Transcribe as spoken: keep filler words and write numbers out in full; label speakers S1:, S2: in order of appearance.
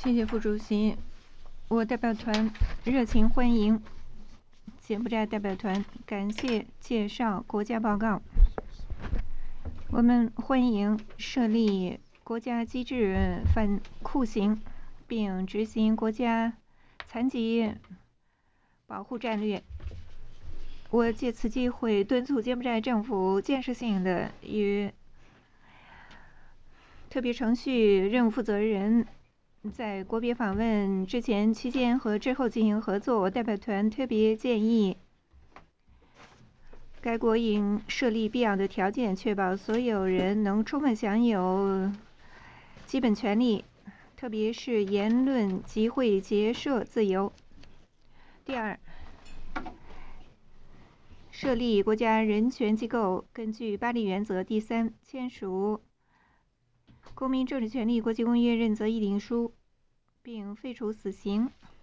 S1: 谢谢副主席，我代表团热情欢迎柬埔寨代表团，感谢介绍国家报告。我们欢迎设立国家机制反酷刑，并执行国家残疾保护战略。我借此机会敦促柬埔寨政府建设性的与特别程序任务负责人在国别访问之前、期间和之后进行合作。我代表团特别建议该国应设立必要的条件，确保所有人能充分享有基本权利，特别是言论、集会、结社自由。第二，设立国家人权机构，根据巴黎原则。第三，签署《公民政治权利国际公约》认责议定书，并废除死刑。